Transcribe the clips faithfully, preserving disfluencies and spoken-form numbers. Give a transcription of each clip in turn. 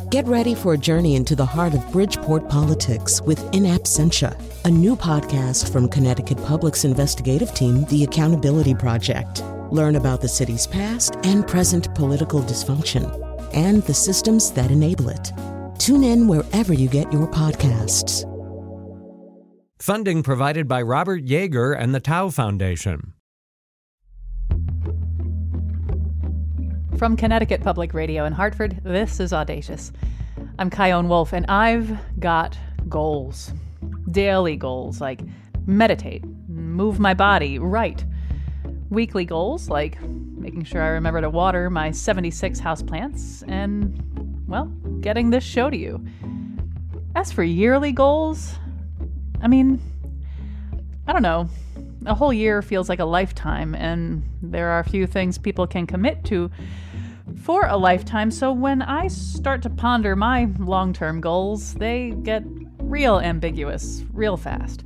Get ready for a journey into the heart of Bridgeport politics with In Absentia, a new podcast from Connecticut Public's investigative team, The Accountability Project. Learn about the city's past and present political dysfunction and the systems that enable it. Tune in wherever you get your podcasts. Funding provided by Robert Yeager and the Tao Foundation. From Connecticut Public Radio in Hartford, this is Audacious. I'm Kyone Wolf, and I've got goals. Daily goals, like meditate, move my body, write. Weekly goals, like making sure I remember to water my seventy-six houseplants, and, well, getting this show to you. As for yearly goals, I mean, I don't know. A whole year feels like a lifetime, and there are a few things people can commit to for a lifetime, so when I start to ponder my long-term goals, they get real ambiguous, real fast.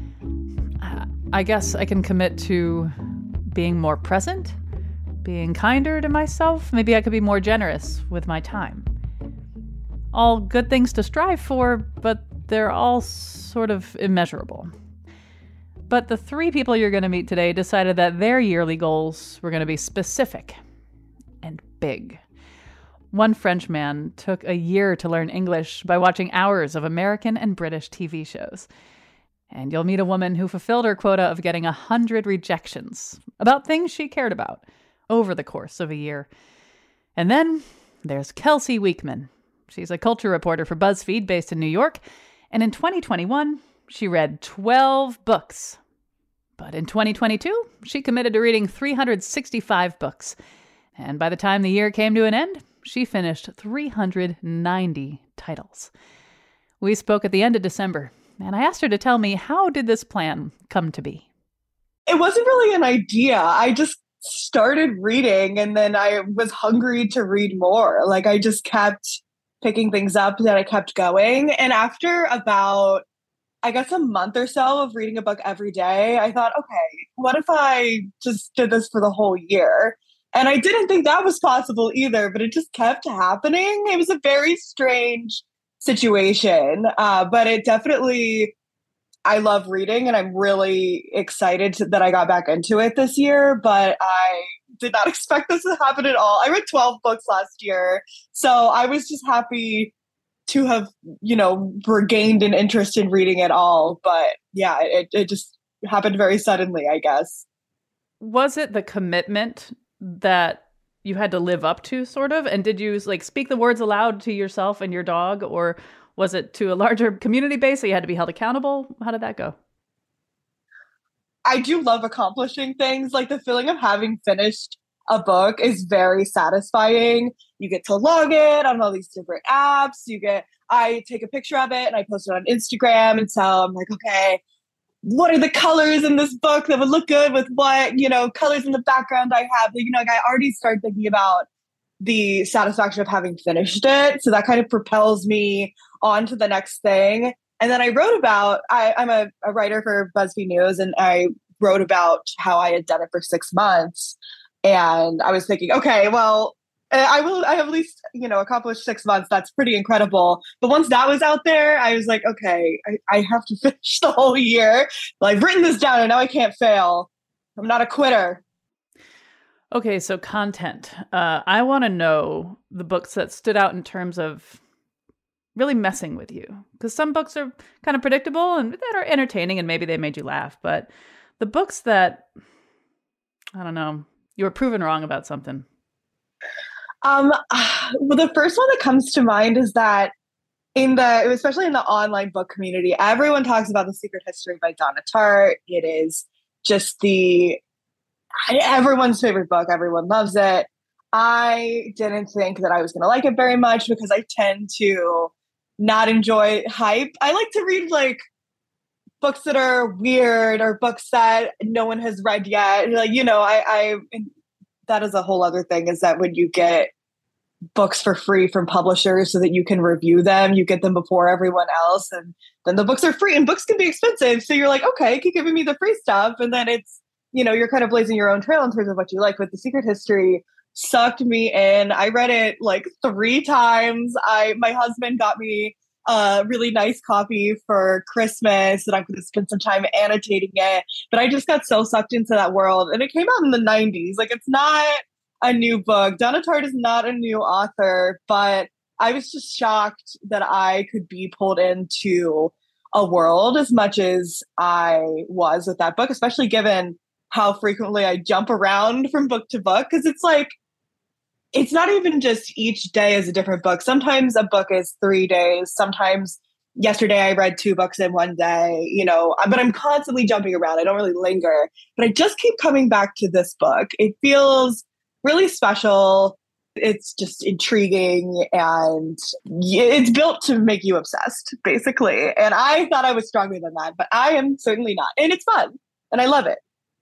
I guess I can commit to being more present, being kinder to myself. Maybe I could be more generous with my time. All good things to strive for, but they're all sort of immeasurable. But the three people you're going to meet today decided that their yearly goals were going to be specific and big. One French man took a year to learn English by watching hours of American and British T V shows. And you'll meet a woman who fulfilled her quota of getting a hundred rejections about things she cared about over the course of a year. And then there's Kelsey Weekman. She's a culture reporter for BuzzFeed based in New York. And in twenty twenty-one, she read twelve books. But in twenty twenty-two, she committed to reading three hundred sixty-five books. And by the time the year came to an end, she finished three hundred ninety titles. We spoke at the end of December, and I asked her to tell me, how did this plan come to be? It wasn't really an idea. I just started reading, and then I was hungry to read more. Like, I just kept picking things up that I kept going. And after about, I guess, a month or so of reading a book every day, I thought, okay, what if I just did this for the whole year? And I didn't think that was possible either, but it just kept happening. It was a very strange situation, uh, but it definitely, I love reading, and I'm really excited to, that I got back into it this year, but I did not expect this to happen at all. I read twelve books last year, so I was just happy to have, you know, regained an interest in reading at all. But yeah, it, it just happened very suddenly, I guess. Was it the commitment that you had to live up to, sort of? And did you like speak the words aloud to yourself and your dog, or was it to a larger community base so you had to be held accountable? How did that go? I do love accomplishing things. Like, the feeling of having finished a book is very satisfying. You get to log it on all these different apps. You get, I take a picture of it and I post it on Instagram. And so I'm like, okay, what are the colors in this book that would look good with what, you know, colors in the background I have? You know, like, I already start thinking about the satisfaction of having finished it. So that kind of propels me on to the next thing. And then I wrote about, I, I'm a, a writer for BuzzFeed News, and I wrote about how I had done it for six months. And I was thinking, okay, well, I will, I have at least, you know, accomplished six months. That's pretty incredible. But once that was out there, I was like, okay, I, I have to finish the whole year. Well, I've written this down and now I can't fail. I'm not a quitter. Okay, so content. Uh, I want to know the books that stood out in terms of really messing with you. Because some books are kind of predictable and that are entertaining and maybe they made you laugh. But the books that, I don't know, you were proven wrong about something. Um, well, the first one that comes to mind is that in the, especially in the online book community, everyone talks about The Secret History by Donna Tartt. It is just the, everyone's favorite book. Everyone loves it. I didn't think that I was going to like it very much because I tend to not enjoy hype. I like to read like books that are weird or books that no one has read yet. Like, you know, I, I, that is a whole other thing, is that when you get books for free from publishers so that you can review them, you get them before everyone else, and then the books are free, and books can be expensive. So you're like, okay, keep giving me the free stuff. And then it's, you know, you're kind of blazing your own trail in terms of what you like. With The Secret History, sucked me in. I read it like three times. I my husband got me a really nice copy for Christmas, and I'm going to spend some time annotating it. But I just got so sucked into that world, and it came out in the nineties. Like, it's not a new book. Donna Tartt is not a new author, but I was just shocked that I could be pulled into a world as much as I was with that book, especially given how frequently I jump around from book to book. Because it's like, it's not even just each day is a different book. Sometimes a book is three days. Sometimes yesterday I read two books in one day, you know, but I'm constantly jumping around. I don't really linger, but I just keep coming back to this book. It feels really special. It's just intriguing, and it's built to make you obsessed, basically. And I thought I was stronger than that, but I am certainly not. And it's fun, and I love it.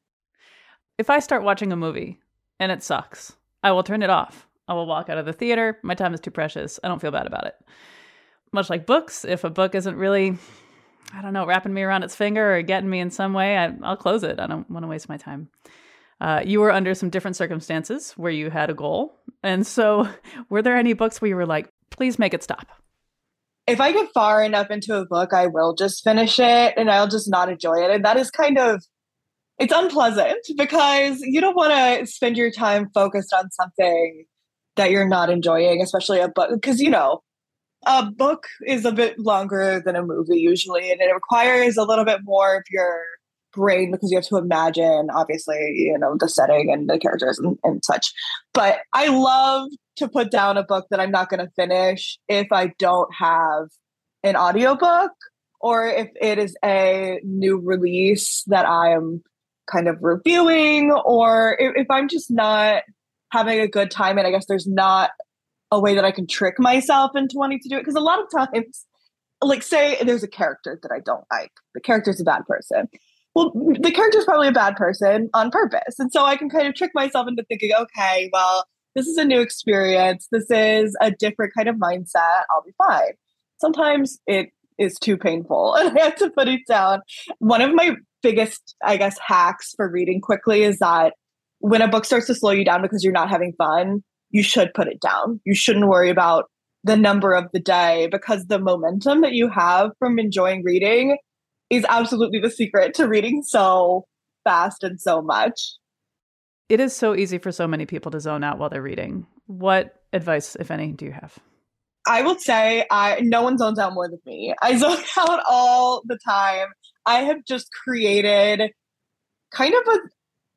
If I start watching a movie and it sucks, I will turn it off. I will walk out of the theater. My time is too precious. I don't feel bad about it. Much like books, if a book isn't really, I don't know, wrapping me around its finger or getting me in some way, I, I'll close it. I don't want to waste my time. Uh, you were under some different circumstances where you had a goal. And so were there any books where you were like, please make it stop? If I get far enough into a book, I will just finish it and I'll just not enjoy it. And that is kind of, it's unpleasant because you don't want to spend your time focused on something that you're not enjoying, especially a book. Because, you know, a book is a bit longer than a movie usually, and it requires a little bit more of your brain because you have to imagine, obviously, you know, the setting and the characters and, and such. But I love to put down a book that I'm not going to finish if I don't have an audiobook or if it is a new release that I am kind of reviewing, or if, if I'm just not having a good time and I guess there's not a way that I can trick myself into wanting to do it. Because a lot of times, like, say there's a character that I don't like. The character's a bad person. Well, the character's probably a bad person on purpose. And so I can kind of trick myself into thinking, okay, well, this is a new experience. This is a different kind of mindset. I'll be fine. Sometimes it is too painful and I have to put it down. One of my biggest, I guess, hacks for reading quickly is that when a book starts to slow you down because you're not having fun, you should put it down. You shouldn't worry about the number of the day because the momentum that you have from enjoying reading is absolutely the secret to reading so fast and so much. It is so easy for so many people to zone out while they're reading. What advice, if any, do you have? I would say I no one zones out more than me. I zone out all the time. I have just created kind of a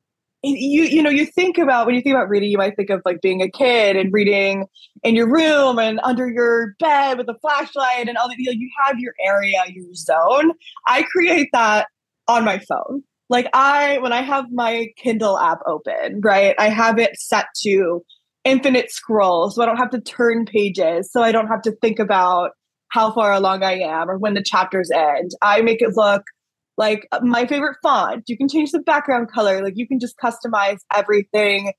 you you know, you think about, when you think about reading, you might think of like being a kid and reading in your room and under your bed with a flashlight and all that. You know, you have your area, your zone. I create that on my phone. Like I, when I have my Kindle app open, right, I have it set to infinite scroll. So I don't have to turn pages. So I don't have to think about how far along I am or when the chapters end. I make it look like my favorite font. You can change the background color. Like you can just customize everything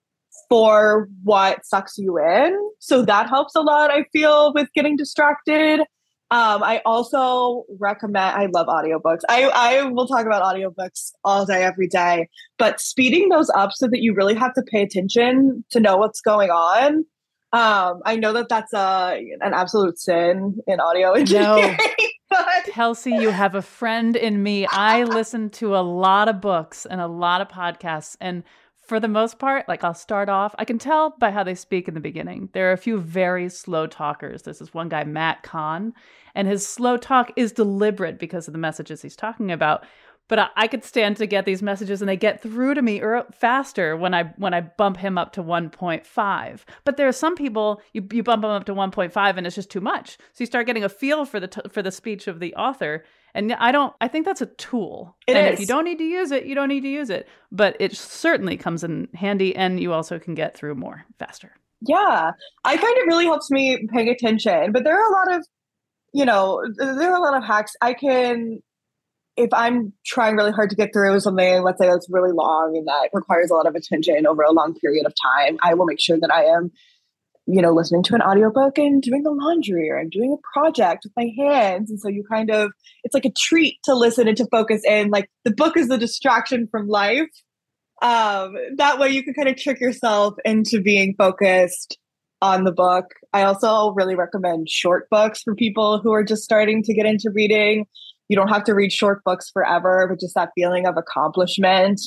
for what sucks you in. So that helps a lot, I feel, with getting distracted. Um, I also recommend, I love audiobooks. I, I will talk about audiobooks all day, every day, but speeding those up so that you really have to pay attention to know what's going on. Um, I know that that's a, an absolute sin in audio engineering. No. But Kelsey, you have a friend in me. I listen to a lot of books and a lot of podcasts. And for the most part, like I'll start off, I can tell by how they speak in the beginning. There are a few very slow talkers. There's this one guy, Matt Kahn, and his slow talk is deliberate because of the messages he's talking about. But I, I could stand to get these messages and they get through to me er, faster when I when I bump him up to one point five. But there are some people, you, you bump them up to one point five and it's just too much. So you start getting a feel for the t- for the speech of the author. And I don't, I think that's a tool. It and is. If you don't need to use it, you don't need to use it. But it certainly comes in handy and you also can get through more faster. Yeah, I find it really helps me paying attention. But there are a lot of, you know, there are a lot of hacks. I can, if I'm trying really hard to get through something, let's say that's really long and that requires a lot of attention over a long period of time, I will make sure that I am, you know, listening to an audiobook and doing the laundry, or I'm doing a project with my hands. And so you kind of, it's like a treat to listen and to focus in. Like the book is the distraction from life. Um, that way you can kind of trick yourself into being focused on the book. I also really recommend short books for people who are just starting to get into reading. You don't have to read short books forever, but just that feeling of accomplishment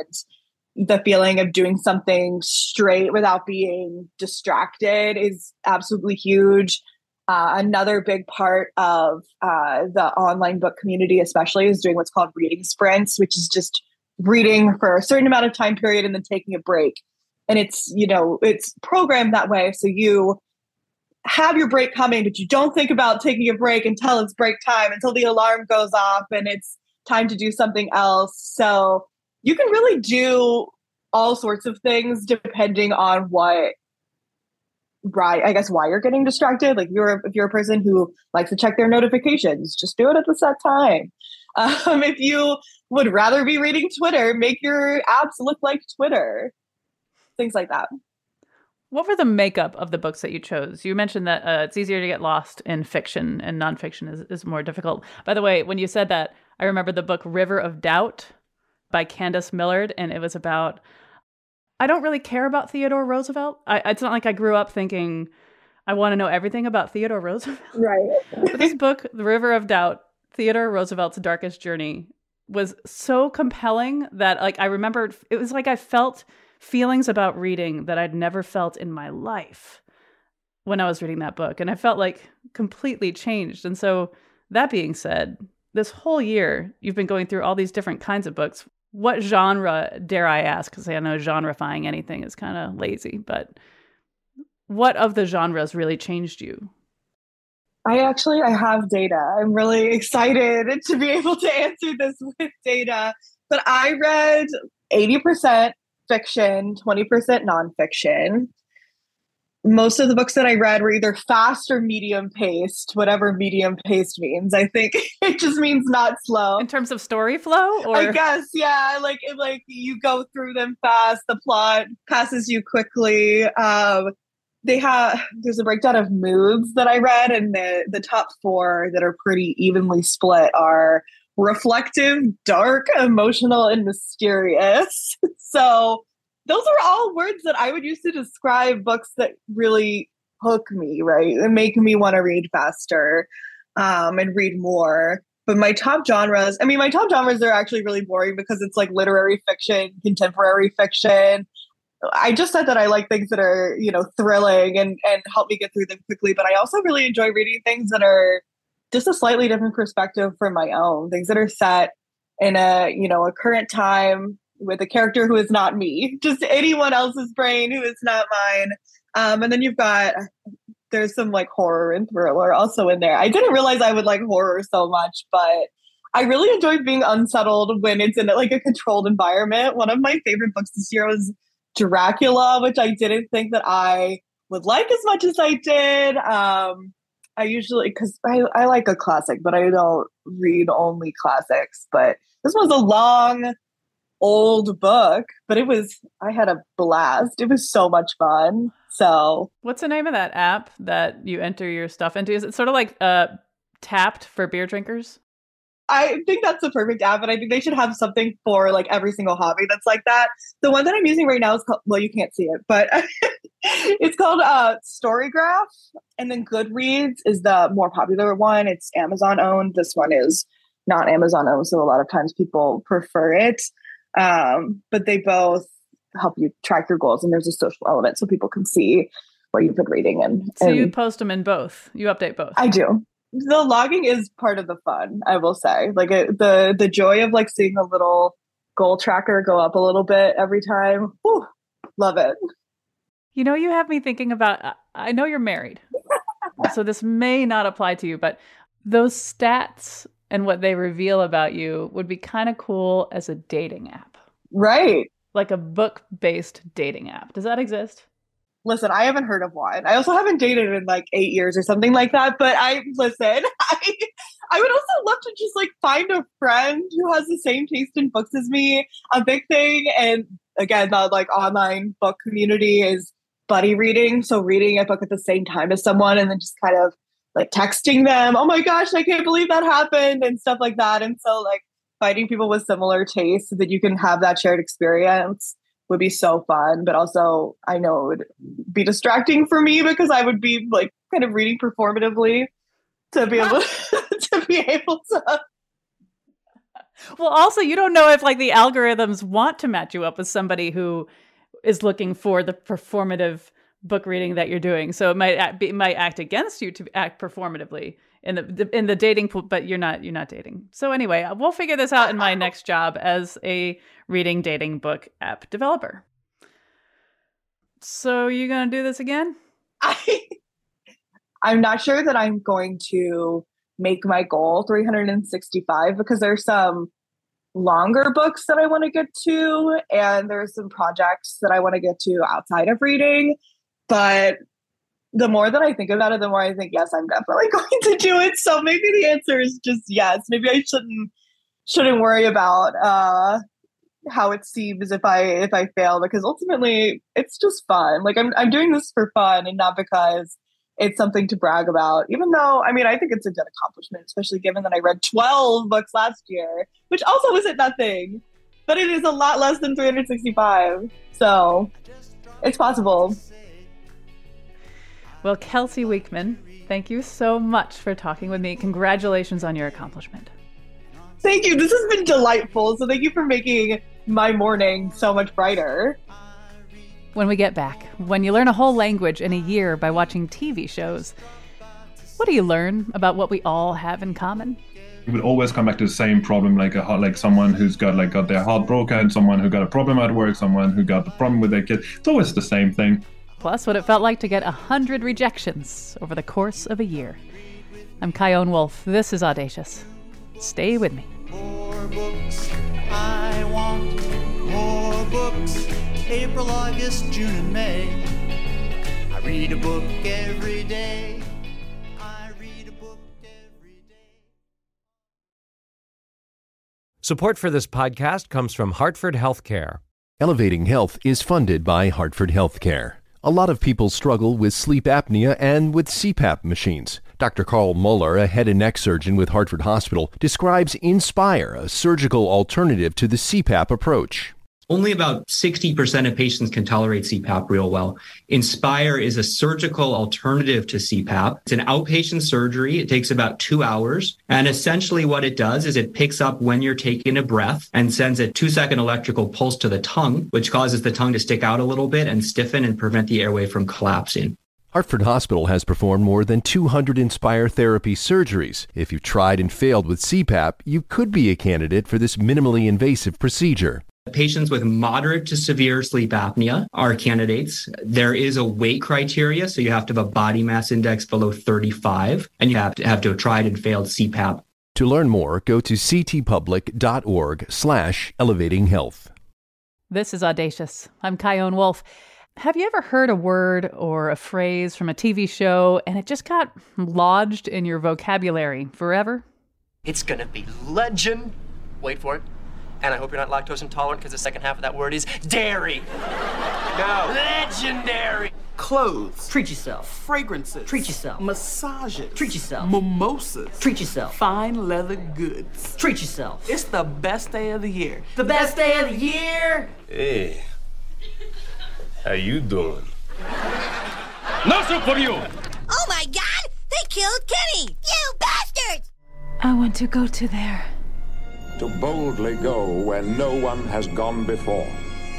and the feeling of doing something straight without being distracted is absolutely huge. Uh, another big part of uh, the online book community, especially, is doing what's called reading sprints, which is just reading for a certain amount of time period and then taking a break. And it's, you know, it's programmed that way. So you have your break coming, but you don't think about taking a break until it's break time, until the alarm goes off and it's time to do something else. So you can really do all sorts of things depending on what, right, I guess why you're getting distracted. Like you're, if you're a person who likes to check their notifications, just do it at the set time. Um, if you would rather be reading Twitter, make your apps look like Twitter. Things like that. What were the makeup of the books that you chose? You mentioned that uh, it's easier to get lost in fiction and nonfiction is, is more difficult. By the way, when you said that, I remember the book River of Doubt by Candace Millard, and it was about, I don't really care about Theodore Roosevelt. I, it's not like I grew up thinking I want to know everything about Theodore Roosevelt. Right. But this book, The River of Doubt, Theodore Roosevelt's Darkest Journey, was so compelling that like I remembered, it was like I felt feelings about reading that I'd never felt in my life when I was reading that book. And I felt like completely changed. And so that being said, this whole year, you've been going through all these different kinds of books. What genre, dare I ask, because I know genrefying anything is kind of lazy, but what of the genres really changed you? I actually, I have data. I'm really excited to be able to answer this with data. But I read eighty percent fiction, twenty percent nonfiction. Most of the books that I read were either fast or medium paced, whatever medium paced means. I think it just means not slow. In terms of story flow? Or? I guess, yeah. Like, it, like you go through them fast, the plot passes you quickly. Um, they have, there's a breakdown of moods that I read, and the, the top four that are pretty evenly split are reflective, dark, emotional, and mysterious. So those are all words that I would use to describe books that really hook me, right? And make me want to read faster um, and read more. But my top genres, I mean, my top genres are actually really boring because it's like literary fiction, contemporary fiction. I just said that I like things that are, you know, thrilling and, and help me get through them quickly. But I also really enjoy reading things that are just a slightly different perspective from my own, things that are set in a, you know, a current time with a character who is not me, just anyone else's brain who is not mine. Um, and then you've got, there's some like horror and thriller also in there. I didn't realize I would like horror so much, but I really enjoyed being unsettled when it's in like a controlled environment. One of my favorite books this year was Dracula, which I didn't think that I would like as much as I did. Um, I usually, because I, I like a classic, but I don't read only classics. But this was a long, old book, but it was, I had a blast. It was so much fun. So what's the name of that app that you enter your stuff into? Is it sort of like uh, Tapped for beer drinkers? I think that's the perfect app, and I think they should have something for like every single hobby that's like that. The one that I'm using right now is called, well, you can't see it, but it's called uh, Storygraph. And then Goodreads is the more popular one. It's Amazon owned. This one is not Amazon owned, so a lot of times people prefer it. Um, but they both help you track your goals, and there's a social element so people can see what you've been reading. And, so and you post them in both. You update both. I do. The logging is part of the fun, I will say. Like it, the the joy of like seeing a little goal tracker go up a little bit every time. Whew, love it. You know, you have me thinking about, I know you're married, so this may not apply to you, but those stats and what they reveal about you would be kind of cool as a dating app. Right. Like a book-based dating app. Does that exist? Listen, I haven't heard of one. I also haven't dated in like eight years or something like that. But I, listen, I, I would also love to just like find a friend who has the same taste in books as me. A big thing, and again, the like online book community is buddy reading. So reading a book at the same time as someone and then just kind of like texting them, oh my gosh, I can't believe that happened and stuff like that. And so like finding people with similar tastes so that you can have that shared experience would be so fun. But also, I know it would be distracting for me because I would be like kind of reading performatively to be able to be able to. Well, also, you don't know if like the algorithms want to match you up with somebody who is looking for the performative book reading that you're doing. So it might act, it might act against you to act performatively in the in the dating pool, but you're not you're not dating. So anyway, we'll figure this out in my next job as a reading dating book app developer. So you gonna do this again? I I'm not sure that I'm going to make my goal three hundred sixty-five because there's some longer books that I want to get to, and there's some projects that I want to get to outside of reading. But the more that I think about it, the more I think, yes, I'm definitely going to do it. So maybe the answer is just yes. Maybe I shouldn't shouldn't worry about uh, how it seems if I if I fail, because ultimately it's just fun. Like I'm I'm doing this for fun and not because it's something to brag about, even though, I mean, I think it's a good accomplishment, especially given that I read twelve books last year, which also isn't nothing, but it is a lot less than three hundred sixty-five. So it's possible. Well, Kelsey Weekman, thank you so much for talking with me. Congratulations on your accomplishment. Thank you. This has been delightful. So thank you for making my morning so much brighter. When we get back, when you learn a whole language in a year by watching T V shows, what do you learn about what we all have in common? It would always come back to the same problem, like a like someone who's got like got their heart broken, someone who got a problem at work, someone who got the problem with their kid. It's always the same thing. Plus, what it felt like to get a hundred rejections over the course of a year. I'm Chion Wolf. This is Audacious. Stay with me. More books. I want more books. April, August, June, and May. I read a book every day. I read a book every day. Support for this podcast comes from Hartford Healthcare. Elevating Health is funded by Hartford Healthcare. A lot of people struggle with sleep apnea and with C PAP machines. Doctor Carl Muller, a head and neck surgeon with Hartford Hospital, describes Inspire, a surgical alternative to the C PAP approach. Only about sixty percent of patients can tolerate C PAP real well. Inspire is a surgical alternative to C PAP. It's an outpatient surgery. It takes about two hours. And essentially what it does is it picks up when you're taking a breath and sends a two-second electrical pulse to the tongue, which causes the tongue to stick out a little bit and stiffen and prevent the airway from collapsing. Hartford Hospital has performed more than two hundred Inspire therapy surgeries. If you tried and failed with C PAP, you could be a candidate for this minimally invasive procedure. Patients with moderate to severe sleep apnea are candidates. There is a weight criteria, so you have to have a body mass index below thirty-five, and you have to have to have tried and failed C PAP. To learn more, go to ctpublic.org slash elevating health. This is Audacious. I'm Chion Wolf. Have you ever heard a word or a phrase from a T V show and it just got lodged in your vocabulary forever? It's gonna be legend. Wait for it. And I hope you're not lactose intolerant because the second half of that word is dairy. No. Legendary. Clothes. Treat yourself. Fragrances. Treat yourself. Massages. Treat yourself. Mimosas. Treat yourself. Fine leather goods. Treat yourself. It's the best day of the year. The best day of the year. Hey. How you doing? No soup for you! Oh my God! They killed Kenny! You bastards! I want to go to there. To boldly go where no one has gone before.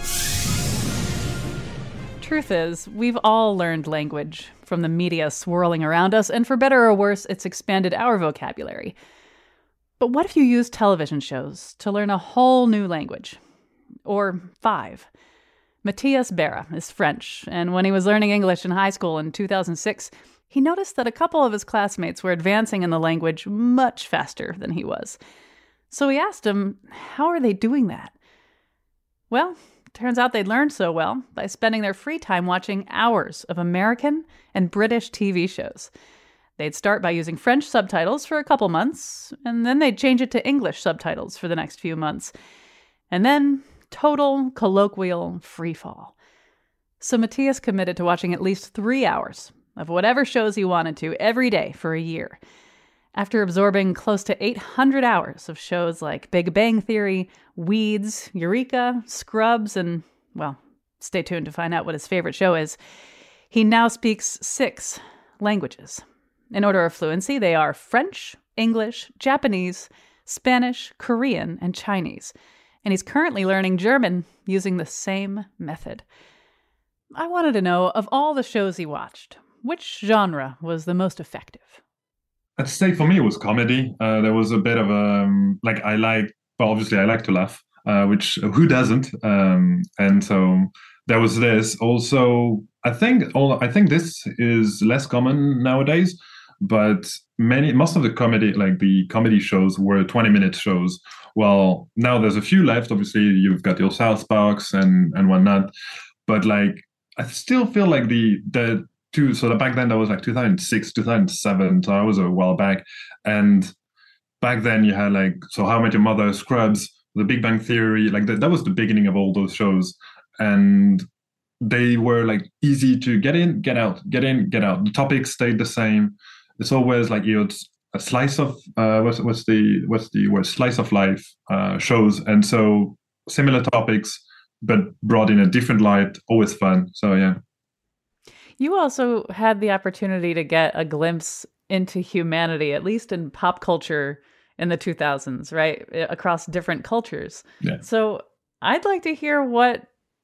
Truth is, we've all learned language from the media swirling around us, and for better or worse, it's expanded our vocabulary. But what if you use television shows to learn a whole new language? Or five. Matthias Berra is French, and when he was learning English in high school in two thousand six, he noticed that a couple of his classmates were advancing in the language much faster than he was. So he asked him, how are they doing that? Well, turns out they'd learned so well by spending their free time watching hours of American and British T V shows. They'd start by using French subtitles for a couple months, and then they'd change it to English subtitles for the next few months. And then total colloquial freefall. So Matthias committed to watching at least three hours of whatever shows he wanted to every day for a year. After absorbing close to eight hundred hours of shows like Big Bang Theory, Weeds, Eureka, Scrubs, and, well, stay tuned to find out what his favorite show is, he now speaks six languages. In order of fluency, they are French, English, Japanese, Spanish, Korean, and Chinese. And he's currently learning German using the same method. I wanted to know, of all the shows he watched, which genre was the most effective? I'd say for me it was comedy. Uh, there was a bit of a, um, like I like, well, obviously I like to laugh, uh, which who doesn't? Um, and so there was this. Also, I think all I think this is less common nowadays, but many most of the comedy, like the comedy shows, were twenty minute shows. Well, now there's a few left. Obviously, you've got your South Parks and and whatnot, but like I still feel like the the two. So back then that was like two thousand six, two thousand seven. So that was a while back, and back then you had like So How I Met Your Mother, Scrubs, The Big Bang Theory. Like that, that was the beginning of all those shows, and they were like easy to get in, get out, get in, get out. The topics stayed the same. It's always like you know, a slice of uh, what's what's the what's the word slice of life uh, shows, and so similar topics but brought in a different light. Always fun. So yeah. You also had the opportunity to get a glimpse into humanity, at least in pop culture in the two thousands, right? Across different cultures. Yeah. So I'd like to hear what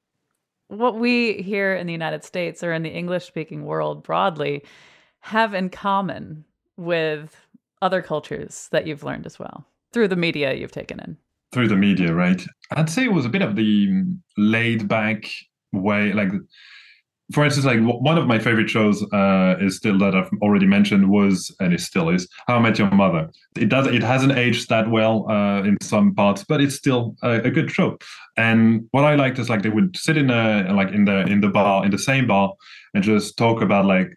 what we here in the United States or in the English-speaking world broadly have in common with other cultures that you've learned as well through the media you've taken in. Through the media, right? I'd say it was a bit of the laid back way. Like, for instance, like one of my favorite shows uh, is still that I've already mentioned was, and it still is, How I Met Your Mother. It does, it hasn't aged that well uh, in some parts, but it's still a, a good show. And what I liked is like they would sit in a like in the in the bar in the same bar and just talk about like,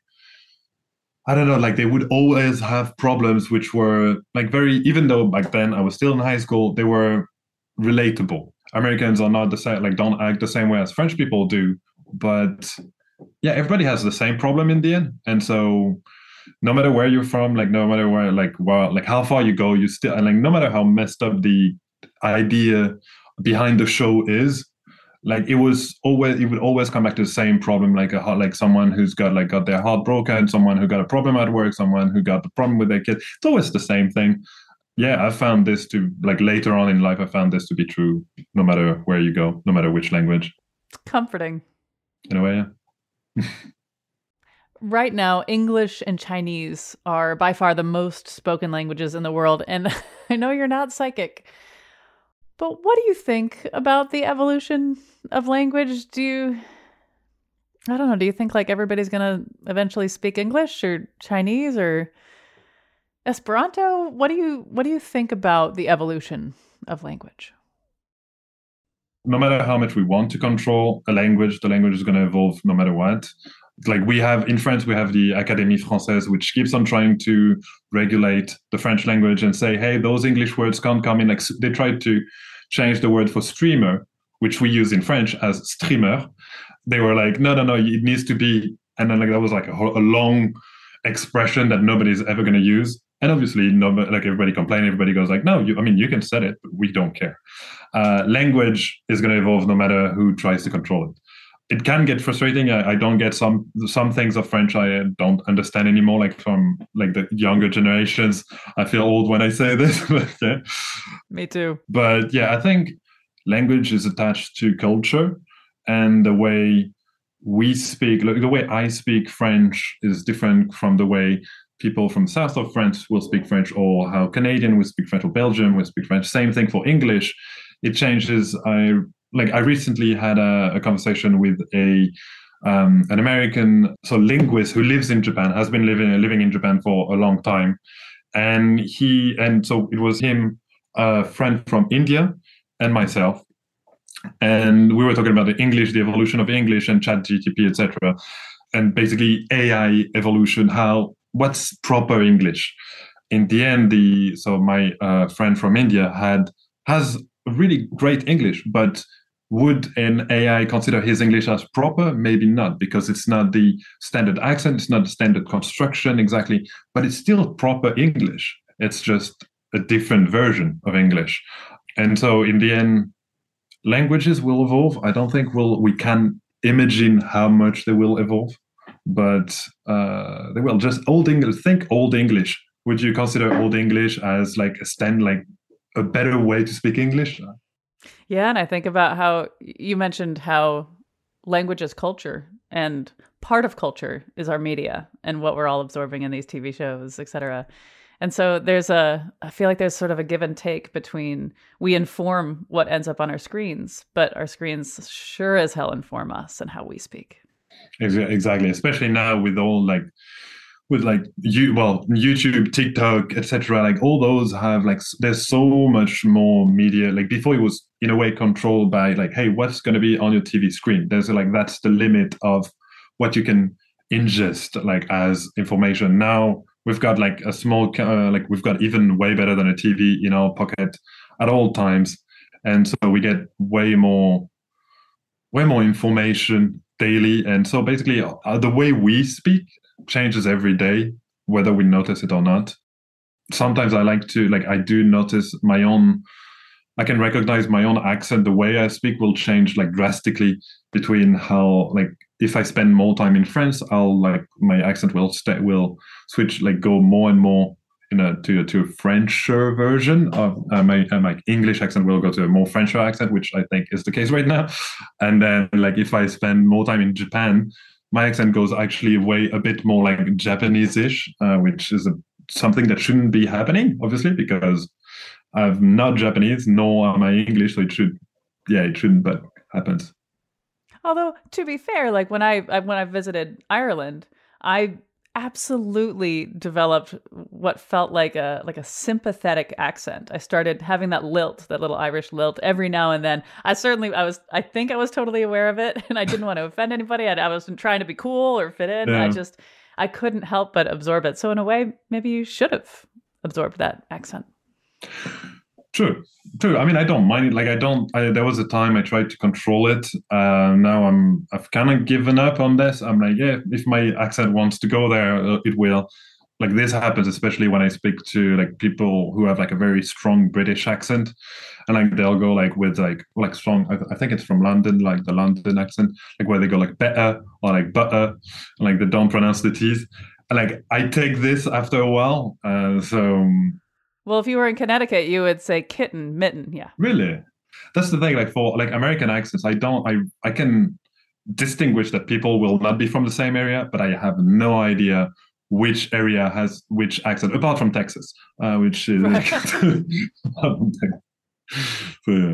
I don't know, like they would always have problems which were like very, even though back then I was still in high school, they were relatable. Americans are not the same, like don't act the same way as French people do. But yeah, everybody has the same problem in the end. And so no matter where you're from, like no matter where, like, well, like how far you go, you still, and like no matter how messed up the idea behind the show is, like it was always, it would always come back to the same problem, like a like someone who's got like got their heart broken, someone who got a problem at work, someone who got the problem with their kid. It's always the same thing. Yeah, I found this to like later on in life, I found this to be true, no matter where you go, no matter which language. It's comforting. In a way, yeah. Right now, English and Chinese are by far the most spoken languages in the world, and I know you're not psychic. But what do you think about the evolution of language? Do you, I don't know, do you think like everybody's going to eventually speak English or Chinese or Esperanto? What do you what do you think about the evolution of language? No matter how much we want to control a language, the language is going to evolve no matter what. Like we have in France, we have the Académie Française, which keeps on trying to regulate the French language and say, hey, those English words can't come in. Like they tried to change the word for streamer, which we use in French as streamer. They were like, no, no, no, it needs to be. And then like that was like a, a long expression that nobody's ever going to use. And obviously, nobody, like everybody complained, everybody goes like, no, you, I mean, you can set it, but we don't care. Uh, language is going to evolve no matter who tries to control it. It can get frustrating. I, I don't get some some things of French I don't understand anymore, like from like the younger generations. I feel old when I say this, but yeah. Me too. But yeah, I think language is attached to culture, and the way we speak, like the way I speak French is different from the way people from the south of France will speak French, or how Canadian will speak French, or Belgium will speak French. Same thing for English. It changes. I like I recently had a, a conversation with a um, an American so linguist who lives in Japan, has been living living in Japan for a long time, and he and so it was him, a friend from India, and myself, and we were talking about the English, the evolution of English, and ChatGPT, et cetera, and basically A I evolution. How what's proper English? In the end, the so my uh, friend from India had has really great English, but would an A I consider his English as proper? Maybe not, because it's not the standard accent, it's not the standard construction exactly, but it's still proper English. It's just a different version of English. And so in the end, languages will evolve. I don't think we'll, we can imagine how much they will evolve, but uh, they will. Just old English, think old English. Would you consider old English as like a stand, like a better way to speak English? Yeah, and I think about how you mentioned how language is culture, and part of culture is our media and what we're all absorbing in these T V shows, et cetera. And so there's a, I feel like there's sort of a give and take between we inform what ends up on our screens, but our screens sure as hell inform us and how we speak. Exactly, especially now with all like, with like you, well, YouTube, TikTok, et cetera. Like all those have like, there's so much more media. Like before, it was in a way controlled by like, hey, what's going to be on your T V screen? There's like that's the limit of what you can ingest like as information. Now we've got like a small, uh, like we've got even way better than a T V in our pocket at all times, and so we get way more, way more information daily. And so basically, uh, the way we speak changes every day, whether we notice it or not. Sometimes I like to, like, I do notice my own, I can recognize my own accent. The way I speak will change like drastically between how, like, if I spend more time in France, I'll like, my accent will stay, will switch, like go more and more in a, to, to a Frencher version of uh, my, uh, my English accent will go to a more Frencher accent, which I think is the case right now. And then like, if I spend more time in Japan, my accent goes actually way a bit more like Japanese-ish, uh, which is a, something that shouldn't be happening, obviously, because I'm not Japanese, nor am I English, so it should, yeah, it shouldn't, but happens. Although, to be fair, like when I, I when I visited Ireland, I absolutely developed what felt like a like a sympathetic accent. I started having that lilt, that little Irish lilt every now and then. I certainly, I was, I think I was totally aware of it, and I didn't want to offend anybody. I, I wasn't trying to be cool or fit in. Yeah. I just, I couldn't help but absorb it. So in a way, maybe you should have absorbed that accent. True, true. I mean, I don't mind it. Like, I don't. I, there was a time I tried to control it. Uh, now I'm. I've kind of given up on this. I'm like, yeah, if my accent wants to go there, uh, it will. Like this happens, especially when I speak to like people who have like a very strong British accent, and like they'll go like with like like strong. I, I think it's from London, like the London accent, like where they go like better or like butter, and like they don't pronounce the T's. And like I take this after a while, uh, so. Well, if you were in Connecticut, you would say kitten, mitten, yeah. Really? That's the thing, like for like American accents, I don't, I, I can distinguish that people will not be from the same area, but I have no idea which area has which accent, apart from Texas, uh, which is... Right. so, yeah.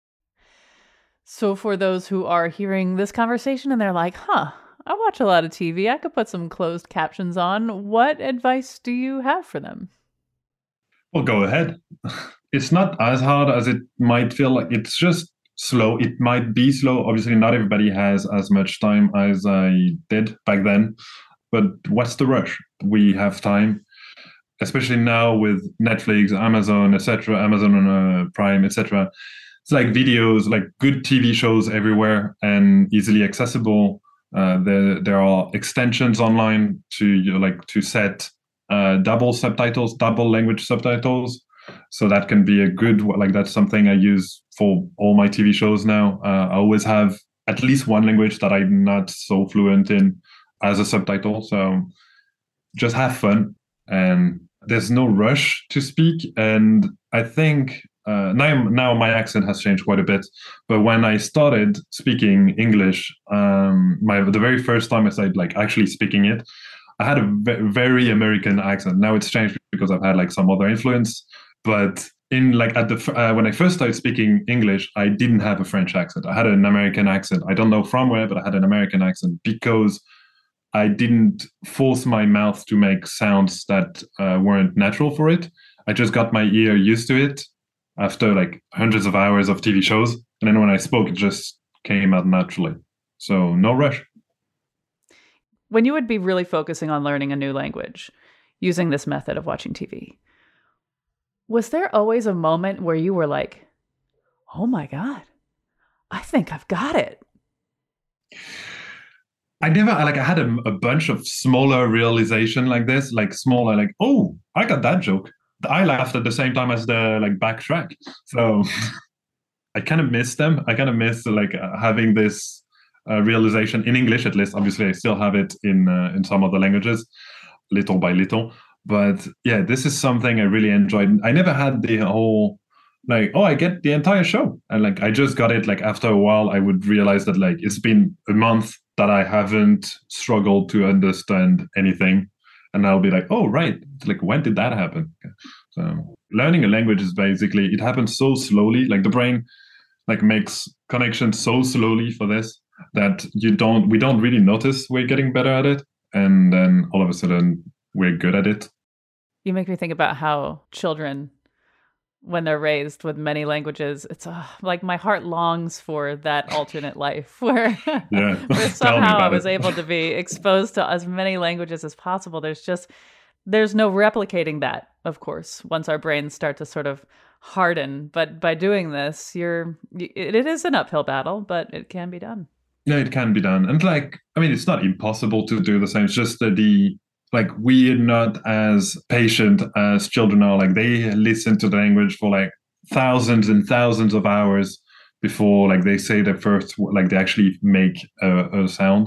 So for those who are hearing this conversation and they're like, huh, I watch a lot of T V, I could put some closed captions on, what advice do you have for them? Well, go ahead. It's not as hard as it might feel like. It's just slow. It might be slow. Obviously, not everybody has as much time as I did back then. But what's the rush? We have time, especially now with Netflix, Amazon, et cetera, Amazon on uh, Prime, et cetera. It's like videos, like good T V shows everywhere and easily accessible. Uh, there, there are extensions online to you know, like to set. Uh, double subtitles, double language subtitles. So that can be a good, like that's something I use for all my T V shows now. Uh, I always have at least one language that I'm not so fluent in as a subtitle. So just have fun, and there's no rush to speak. And I think uh, now, now my accent has changed quite a bit. But when I started speaking English, um, my the very first time I started like actually speaking it, I had a very American accent. Now it's changed because I've had like some other influence. But in like at the uh, when I first started speaking English, I didn't have a French accent. I had an American accent. I don't know from where, but I had an American accent because I didn't force my mouth to make sounds that uh, weren't natural for it. I just got my ear used to it after like hundreds of hours of T V shows. And then when I spoke, it just came out naturally. So no rush. When you would be really focusing on learning a new language, using this method of watching T V, was there always a moment where you were like, oh my God, I think I've got it. I never, like, I had a, a bunch of smaller realization like this, like smaller, like, oh, I got that joke. I laughed at the same time as the, like, backtrack. So I kind of miss them. I kind of miss, like, uh, having this uh, realization in English, at least. Obviously, I still have it in uh, in some other languages, little by little. But yeah, this is something I really enjoyed. I never had the whole, like, oh, I get the entire show. And, like, I just got it, like, after a while, I would realize that, like, it's been a month that I haven't struggled to understand anything. And I'll be like, oh, right. Like, when did that happen? So learning a language is basically, it happens so slowly. Like, the brain, like, makes connections so slowly for this that you don't, we don't really notice we're getting better at it. And then all of a sudden we're good at it. You make me think about how children, when they're raised with many languages, it's uh, like my heart longs for that alternate life where, yeah. where somehow I was it. able to be exposed to as many languages as possible. There's just, there's no replicating that, of course, once our brains start to sort of harden. But by doing this, you're, it, it is an uphill battle, but it can be done. Yeah, it can be done. And, like, I mean, it's not impossible to do the same. It's just that the, like, we're not as patient as children are. Like, they listen to the language for, like, thousands and thousands of hours before, like, they say their first, like, they actually make a, a sound.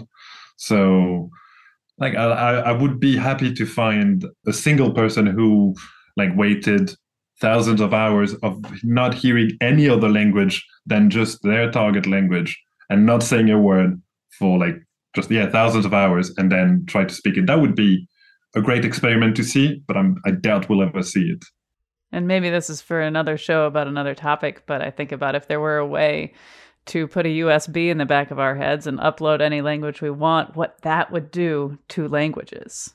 So, like, I, I would be happy to find a single person who, like, waited thousands of hours of not hearing any other language than just their target language and not saying a word for, like, just, yeah, thousands of hours and then try to speak it. That would be a great experiment to see, but I'm, I doubt we'll ever see it. And maybe this is for another show about another topic, but I think about if there were a way to put a U S B in the back of our heads and upload any language we want, what that would do to languages.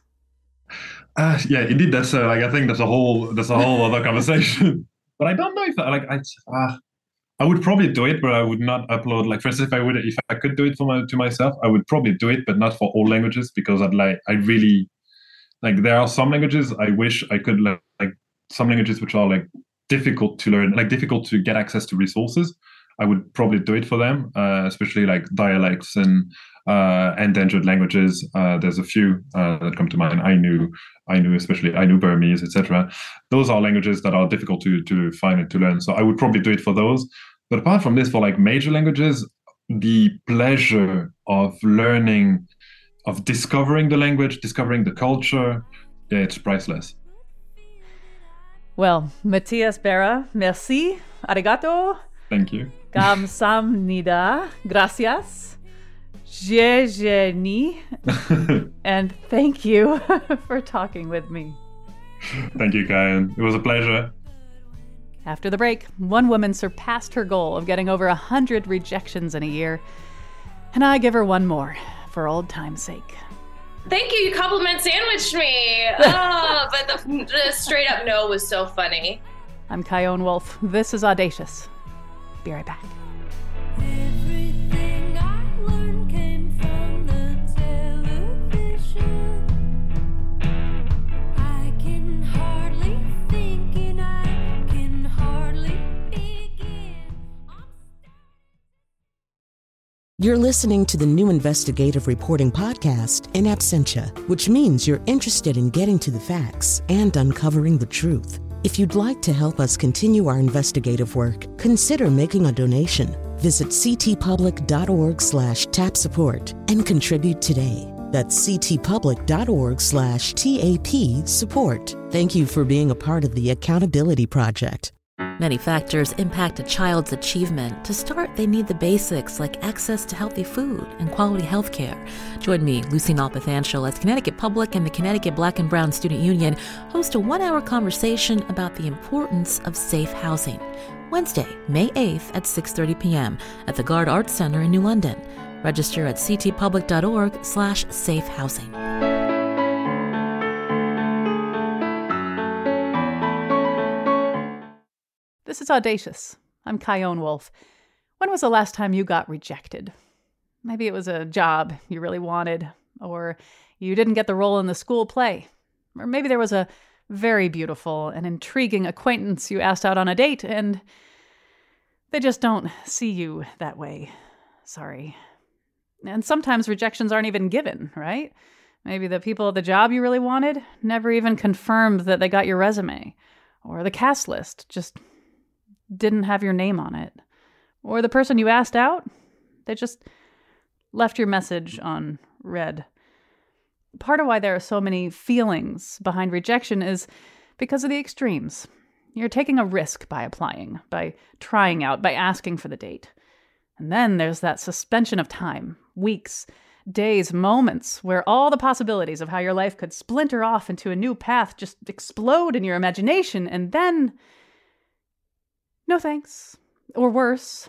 Uh, yeah, indeed. That's uh, like, I think that's a whole, that's a whole other conversation. But I don't know if, like, I, uh, I would probably do it, but I would not upload. Like, for instance, if I would, if I could do it for my, to myself, I would probably do it, but not for all languages, because I'd like, I really, like, there are some languages I wish I could learn, like, some languages which are, like, difficult to learn, like, difficult to get access to resources. I would probably do it for them, uh, especially, like, dialects and uh, endangered languages. Uh, there's a few uh, that come to mind. I knew, I knew, especially I knew Burmese, et cetera. Those are languages that are difficult to to find and to learn. So I would probably do it for those. But apart from this, for, like, major languages, the pleasure of learning, of discovering the language, discovering the culture, yeah, it's priceless. Well, Matthias Berra, merci, arigato. Thank you. Kamsamnida, gracias, Jejeni, and thank you for talking with me. Thank you, Kayan. It was a pleasure. After the break, one woman surpassed her goal of getting over one hundred rejections in a year, and I give her one more for old time's sake. Thank you, you compliment sandwiched me. Oh, but the, the straight up no was so funny. I'm Chion Wolf. This is Audacious. Be right back. Everything I learned came from the television. I can hardly think and I can hardly begin. You're listening to the new investigative reporting podcast, In Absentia, which means you're interested in getting to the facts and uncovering the truth. If you'd like to help us continue our investigative work, consider making a donation. Visit ctpublic.org slash tap support and contribute today. That's ctpublic.org slash TAP support. Thank you for being a part of the Accountability Project. Many factors impact a child's achievement. To start, they need the basics like access to healthy food and quality health care. Join me, Lucy Nalpathanchel, as Connecticut Public and the Connecticut Black and Brown Student Union host a one-hour conversation about the importance of safe housing. Wednesday, May eighth at six thirty p.m. at the Gard Arts Center in New London. Register at ctpublic.org slash safe housing. This is Audacious. I'm Chion Wolf. When was the last time you got rejected? Maybe it was a job you really wanted, or you didn't get the role in the school play, or maybe there was a very beautiful and intriguing acquaintance you asked out on a date, and They just don't see you that way. Sorry. And sometimes rejections aren't even given, right? Maybe the people at the job you really wanted never even confirmed that they got your resume. Or the cast list just didn't have your name on it. Or the person you asked out, they just left your message on red. Part of why there are so many feelings behind rejection is because of the extremes. You're taking a risk by applying, by trying out, by asking for the date. And then there's that suspension of time, weeks, days, moments, where all the possibilities of how your life could splinter off into a new path just explode in your imagination, and then, no thanks, or worse.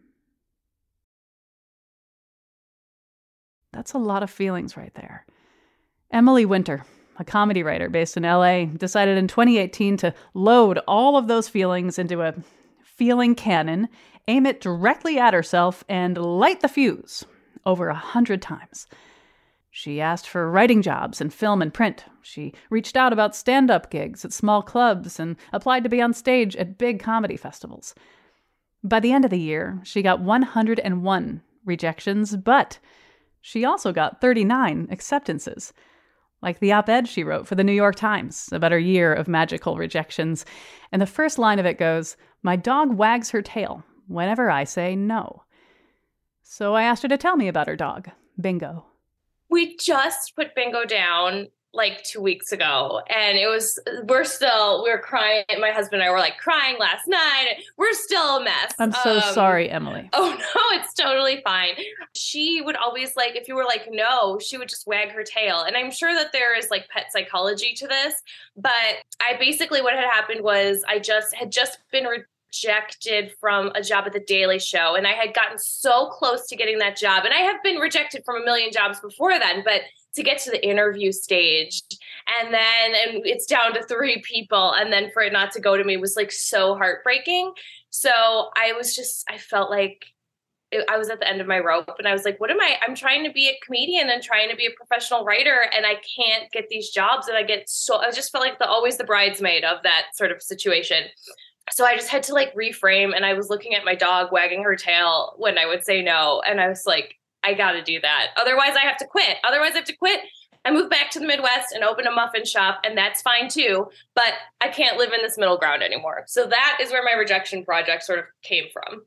That's a lot of feelings right there. Emily Winter, a comedy writer based in L A, decided in twenty eighteen to load all of those feelings into a feeling cannon, aim it directly at herself, and light the fuse over a hundred times. She asked for writing jobs in film and print. She reached out about stand-up gigs at small clubs and applied to be on stage at big comedy festivals. By the end of the year, she got one hundred one rejections, but she also got thirty-nine acceptances. Like the op-ed she wrote for the New York Times about her year of magical rejections. And the first line of it goes, "My dog wags her tail whenever I say no." So I asked her to tell me about her dog, Bingo. We just put Bingo down like two weeks ago, and it was, we're still, we were crying. My husband and I were like crying last night. We're still a mess. I'm so um, sorry, Emily. Oh no, it's totally fine. She would always like, if you were like, no, she would just wag her tail. And I'm sure that there is like pet psychology to this, but I basically, what had happened was I just had just been re- rejected from a job at the Daily Show. And I had gotten so close to getting that job. And I have been rejected from a million jobs before then, but to get to the interview stage and then and it's down to three people. And then for it not to go to me was like so heartbreaking. So I was just, I felt like I was at the end of my rope and I was like, what am I, I'm trying to be a comedian and trying to be a professional writer and I can't get these jobs. And I get so, I just felt like the, always the bridesmaid of that sort of situation. So I just had to like reframe, and I was looking at my dog wagging her tail when I would say no. And I was like, I got to do that. Otherwise I have to quit. Otherwise I have to quit. I move back to the Midwest and open a muffin shop, and that's fine too. But I can't live in this middle ground anymore. So that is where my rejection project sort of came from.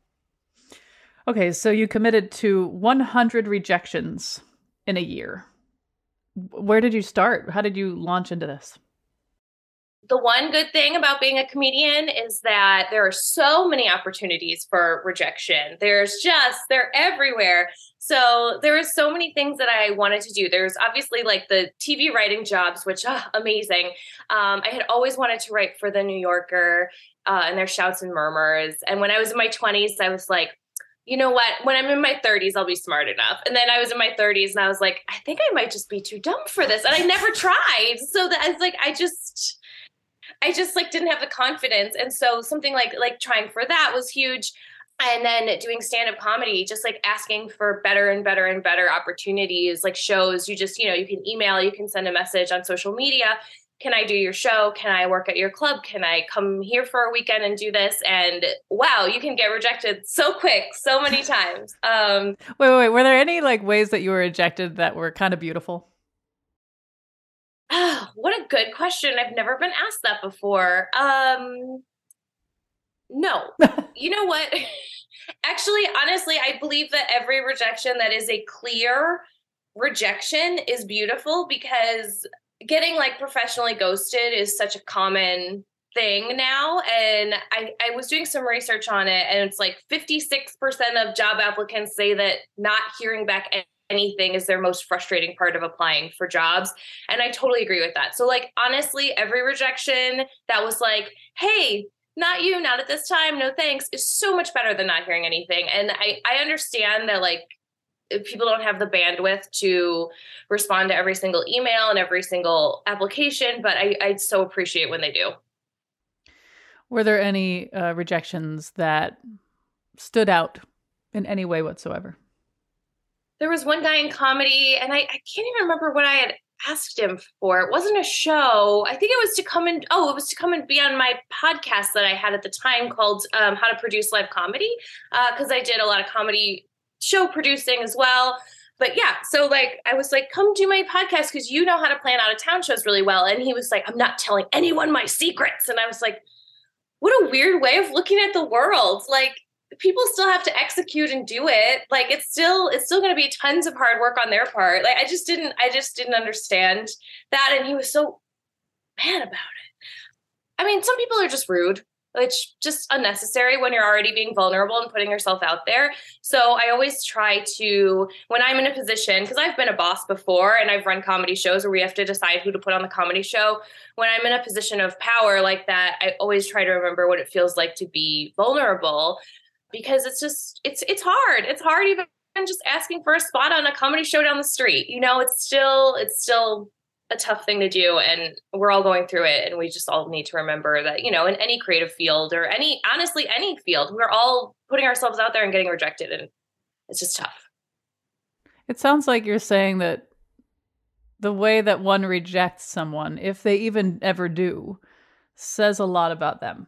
Okay, so you committed to one hundred rejections in a year. Where did you start? How did you launch into this? The one good thing about being a comedian is that there are so many opportunities for rejection. There's just, they're everywhere. So there are so many things that I wanted to do. There's obviously like the T V writing jobs, which, oh, amazing. Um, I had always wanted to write for The New Yorker uh, and their Shouts and Murmurs. And when I was in my twenties, I was like, you know what, when I'm in my thirties, I'll be smart enough. And then I was in my thirties and I was like, I think I might just be too dumb for this. And I never tried. So that I was like, I just... I just like didn't have the confidence. And so something like like trying for that was huge. And then doing stand-up comedy, just like asking for better and better and better opportunities, like shows. You just, you know, you can email, you can send a message on social media. Can I do your show? Can I work at your club? Can I come here for a weekend and do this? And wow, you can get rejected so quick, so many times. Um, wait, wait, wait. Were there any like ways that you were rejected that were kind of beautiful? Oh, what a good question. I've never been asked that before. Um, no. You know what? Actually, honestly, I believe that every rejection that is a clear rejection is beautiful, because getting like professionally ghosted is such a common thing now. And I, I was doing some research on it, and it's like fifty-six percent of job applicants say that not hearing back anything is their most frustrating part of applying for jobs. And I totally agree with that. So like, honestly, every rejection that was like, hey, not you, not at this time, no thanks, is so much better than not hearing anything. And I, I understand that like, if people don't have the bandwidth to respond to every single email and every single application, but I, I so appreciate when they do. Were there any uh, rejections that stood out in any way whatsoever? There was one guy in comedy, and I, I can't even remember what I had asked him for. It wasn't a show. I think it was to come and, oh, it was to come and be on my podcast that I had at the time called um, How to Produce Live Comedy, because uh, I did a lot of comedy show producing as well. But yeah, so like, I was like, come do my podcast because you know how to plan out of town shows really well. And he was like, I'm not telling anyone my secrets. And I was like, what a weird way of looking at the world. Like, people still have to execute and do it. Like, it's still, it's still going to be tons of hard work on their part. Like, I just didn't, I just didn't understand that. And he was so mad about it. I mean, some people are just rude. It's just unnecessary when you're already being vulnerable and putting yourself out there. So I always try to, when I'm in a position, because I've been a boss before and I've run comedy shows where we have to decide who to put on the comedy show. When I'm in a position of power like that, I always try to remember what it feels like to be vulnerable, because it's just, it's, it's hard. It's hard even just asking for a spot on a comedy show down the street. You know, it's still, it's still a tough thing to do, and we're all going through it, and we just all need to remember that, you know, in any creative field or any, honestly, any field, we're all putting ourselves out there and getting rejected, and it's just tough. It sounds like you're saying that the way that one rejects someone, if they even ever do, says a lot about them.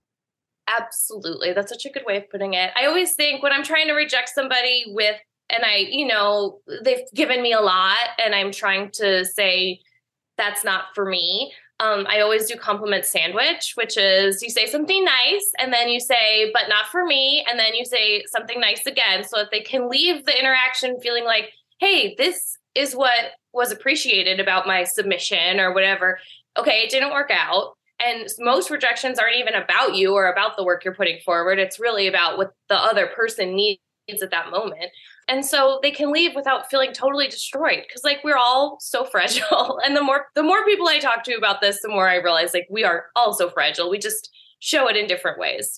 Absolutely. That's such a good way of putting it. I always think when I'm trying to reject somebody with, and I, you know, they've given me a lot and I'm trying to say that's not for me. Um, I always do compliment sandwich, which is you say something nice and then you say, but not for me. And then you say something nice again, so that they can leave the interaction feeling like, hey, this is what was appreciated about my submission or whatever. Okay, it didn't work out. And most rejections aren't even about you or about the work you're putting forward. It's really about what the other person needs at that moment. And so they can leave without feeling totally destroyed, because like we're all so fragile. And the more the more people I talk to about this, the more I realize like we are all so fragile. We just show it in different ways.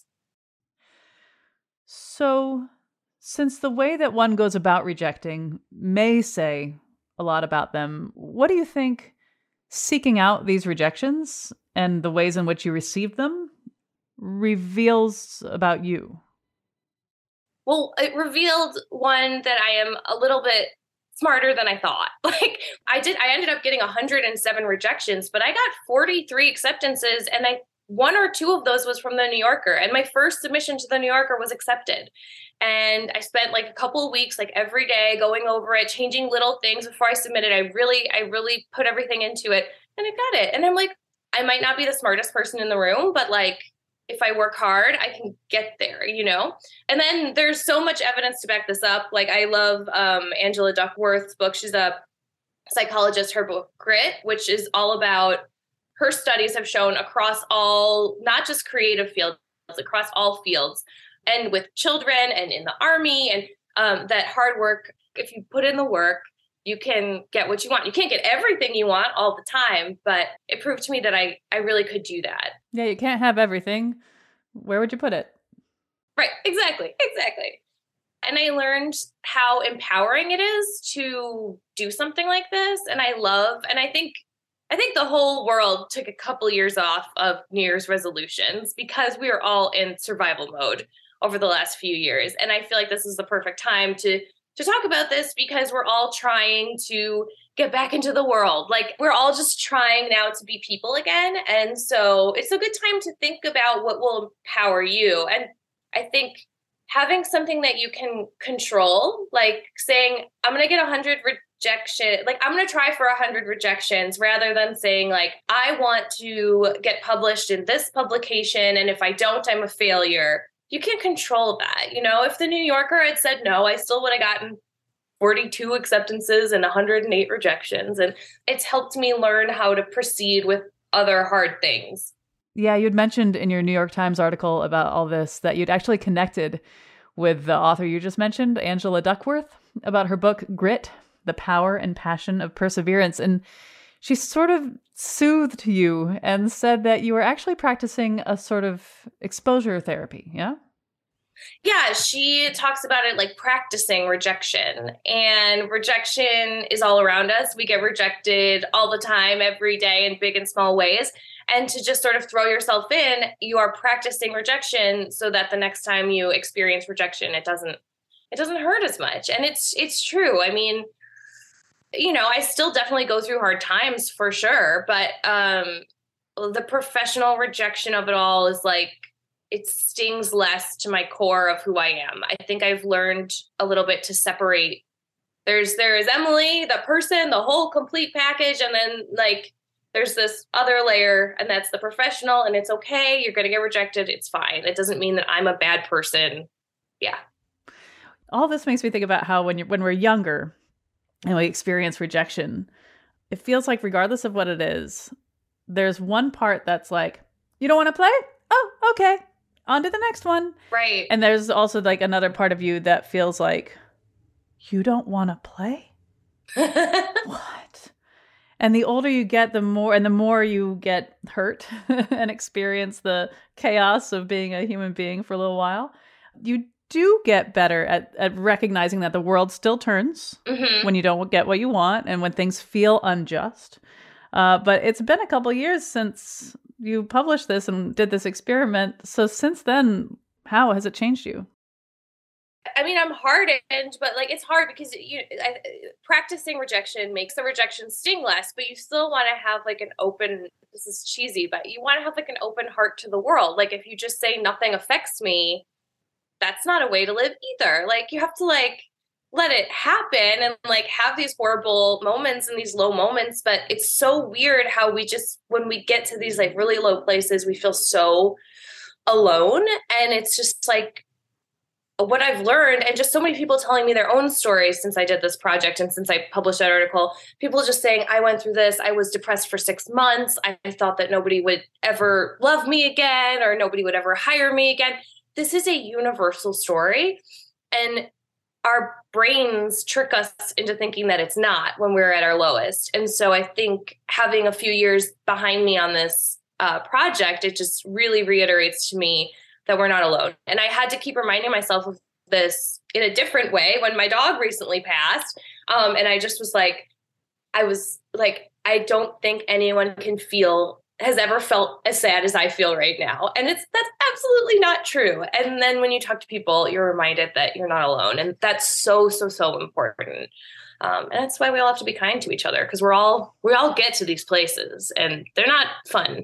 So since the way that one goes about rejecting may say a lot about them, what do you think seeking out these rejections and the ways in which you receive them reveals about you? Well, it revealed, one, that I am a little bit smarter than I thought. Like I did, I ended up getting one hundred seven rejections, but I got forty-three acceptances, and I one or two of those was from the New Yorker. And my first submission to the New Yorker was accepted. And I spent like a couple of weeks, like every day going over it, changing little things before I submitted. I really, I really put everything into it, and I got it. And I'm like, I might not be the smartest person in the room, but like, if I work hard, I can get there, you know? And then there's so much evidence to back this up. Like I love um, Angela Duckworth's book. She's a psychologist, her book Grit, which is all about, her studies have shown across all, not just creative fields, across all fields, and with children and in the army, and um, that hard work, if you put in the work, you can get what you want. You can't get everything you want all the time, but it proved to me that I, I really could do that. Yeah, you can't have everything. Where would you put it? Right, exactly, exactly. And I learned how empowering it is to do something like this. And I love, and I think, I think the whole world took a couple years off of New Year's resolutions because we were all in survival mode over the last few years. And I feel like this is the perfect time to to talk about this, because we're all trying to get back into the world. Like we're all just trying now to be people again. And so it's a good time to think about what will empower you. And I think having something that you can control, like saying, I'm going to get a hundred rejection, like I'm going to try for a hundred rejections, rather than saying like, I want to get published in this publication, and if I don't, I'm a failure. You can't control that. You know, if the New Yorker had said no, I still would have gotten forty-two acceptances and one hundred eight rejections. And it's helped me learn how to proceed with other hard things. Yeah, you'd mentioned in your New York Times article about all this that you'd actually connected with the author you just mentioned, Angela Duckworth, about her book, Grit, The Power and Passion of Perseverance. And she sort of soothed you and said that you were actually practicing a sort of exposure therapy, yeah? Yeah, she talks about it like practicing rejection. And rejection is all around us. We get rejected all the time, every day, in big and small ways. And to just sort of throw yourself in, you are practicing rejection so that the next time you experience rejection, it doesn't it doesn't hurt as much. And it's it's true. I mean, you know, I still definitely go through hard times for sure. But um, the professional rejection of it all is like, it stings less to my core of who I am. I think I've learned a little bit to separate. There's, there is Emily, the person, the whole complete package. And then like, there's this other layer, and that's the professional, and it's okay. You're going to get rejected. It's fine. It doesn't mean that I'm a bad person. Yeah. All this makes me think about how when you're, when we're younger and we experience rejection, it feels like regardless of what it is, there's one part that's like, you don't want to play? Oh, okay. On to the next one. Right. And there's also like another part of you that feels like, you don't want to play? What? And the older you get, the more, and the more you get hurt and experience the chaos of being a human being for a little while, you do get better at, at recognizing that the world still turns mm-hmm. when you don't get what you want and when things feel unjust. Uh, but it's been a couple years since you published this and did this experiment. So since then, how has it changed you? I mean, I'm hardened, but like, it's hard because you I, practicing rejection makes the rejection sting less, but you still want to have like an open, this is cheesy, but you want to have like an open heart to the world. Like if you just say nothing affects me, that's not a way to live either. Like you have to like, let it happen and like have these horrible moments and these low moments. But it's so weird how we just, when we get to these like really low places, we feel so alone. And it's just like, what I've learned, and just so many people telling me their own stories since I did this project and since I published that article, people just saying, I went through this, I was depressed for six months. I thought that nobody would ever love me again, or nobody would ever hire me again. This is a universal story. And our brains trick us into thinking that it's not when we're at our lowest. And so I think having a few years behind me on this uh, project, it just really reiterates to me that we're not alone. And I had to keep reminding myself of this in a different way when my dog recently passed. Um, and I just was like, I was like, I don't think anyone can feel, has ever felt as sad as I feel right now. And it's, that's absolutely not true. And then when you talk to people, you're reminded that you're not alone. And that's so, so, so important. Um, and that's why we all have to be kind to each other, because we're all, we all get to these places and they're not fun.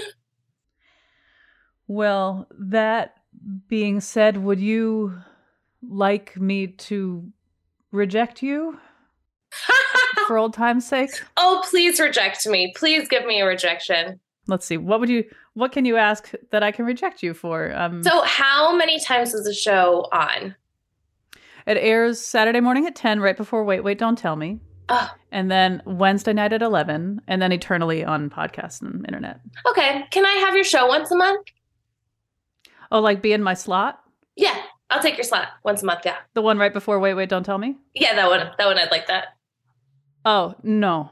Well, that being said, would you like me to reject you for old time's sake? Oh, please reject me. Please give me a rejection. Let's see. What would you, what can you ask that I can reject you for? Um, so how many times is the show on? It airs Saturday morning at ten, right before Wait, Wait, Don't Tell Me. Oh. And then Wednesday night at eleven, and then eternally on podcasts and internet. Okay. Can I have your show once a month? Oh, like be in my slot? Yeah, I'll take your slot once a month, yeah. The one right before Wait, Wait, Don't Tell Me? Yeah, that one. That one, I'd like that. Oh, no.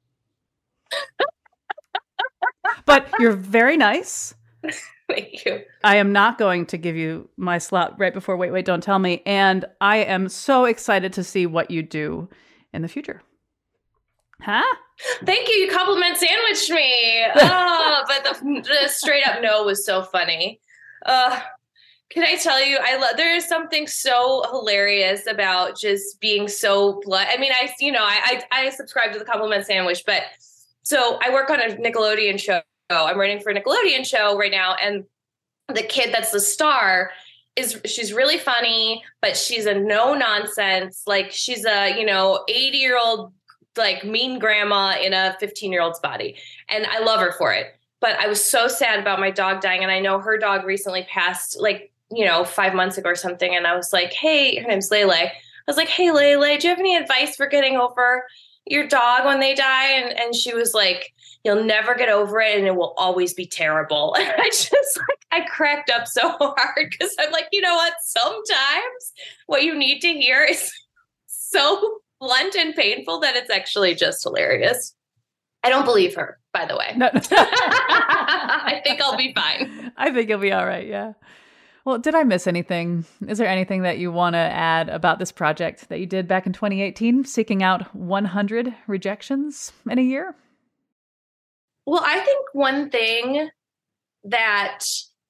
But you're very nice. Thank you. I am not going to give you my slot right before Wait, Wait, Don't Tell Me. And I am so excited to see what you do in the future. Huh? Thank you. You compliment sandwiched me. Oh, but the, the straight up no was so funny. Uh, can I tell you, I love, there is something so hilarious about just being so blunt. I mean, I, you know, I, I, I subscribe to the compliment sandwich, but so I work on a Nickelodeon show. I'm writing for a Nickelodeon show right now. And the kid that's the star is, she's really funny, but she's a no nonsense. Like she's a, you know, eighty year old, like mean grandma in a fifteen year old's body. And I love her for it. But I was so sad about my dog dying. And I know her dog recently passed like, you know, five months ago or something. And I was like, hey, her name's Lele. I was like, hey, Lele, do you have any advice for getting over your dog when they die? And, and she was like, you'll never get over it and it will always be terrible. And I just like, I cracked up so hard because I'm like, you know what? Sometimes what you need to hear is so blunt and painful that it's actually just hilarious. I don't believe her, by the way. No. I think I'll be fine. I think you'll be all right, yeah. Well, did I miss anything? Is there anything that you want to add about this project that you did back in twenty eighteen, seeking out one hundred rejections in a year? Well, I think one thing that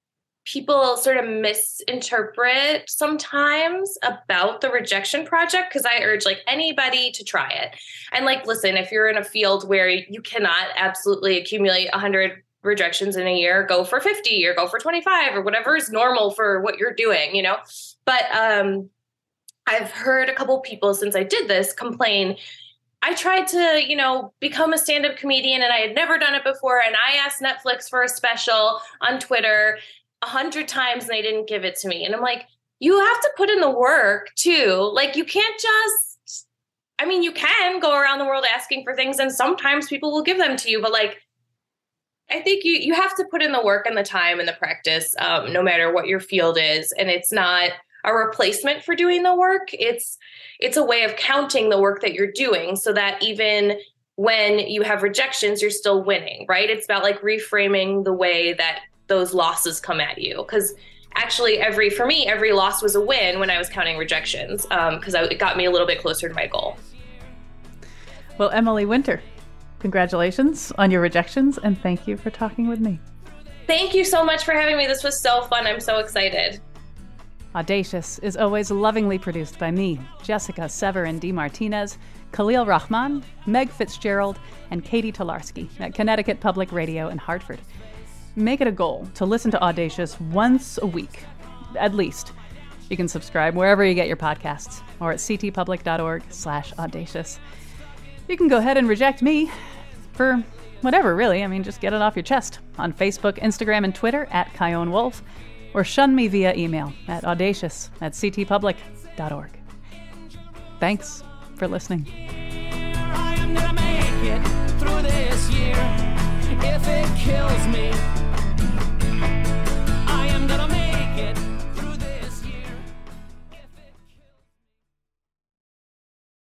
people sort of misinterpret sometimes about the Rejection Project, because I urge like anybody to try it. And like, listen, if you're in a field where you cannot absolutely accumulate one hundred rejections in a year, go for fifty or go for twenty-five or whatever is normal for what you're doing, you know? But um, I've heard a couple people since I did this complain, I tried to, you know, become a stand-up comedian and I had never done it before. And I asked Netflix for a special on Twitter a hundred times and they didn't give it to me. And I'm like, you have to put in the work too. Like, you can't just, I mean, you can go around the world asking for things and sometimes people will give them to you, but like, I think you, you have to put in the work and the time and the practice, um, no matter what your field is. And it's not a replacement for doing the work. It's, it's a way of counting the work that you're doing so that even when you have rejections, you're still winning, right? It's about like reframing the way that those losses come at you. Because actually every, for me, every loss was a win when I was counting rejections, because um, it got me a little bit closer to my goal. Well, Emily Winter, congratulations on your rejections, and thank you for talking with me. Thank you so much for having me. This was so fun. I'm so excited. Audacious is always lovingly produced by me, Jessica Severin D. Martinez, Khalil Rahman, Meg Fitzgerald, and Katie Tolarski at Connecticut Public Radio in Hartford. Make it a goal to listen to Audacious once a week, at least. You can subscribe wherever you get your podcasts or at ctpublic.org slash audacious. You can go ahead and reject me for whatever, really. I mean, just get it off your chest on Facebook, Instagram, and Twitter at Chion Wolf, or shun me via email at audacious at ctpublic dot org. Thanks for listening.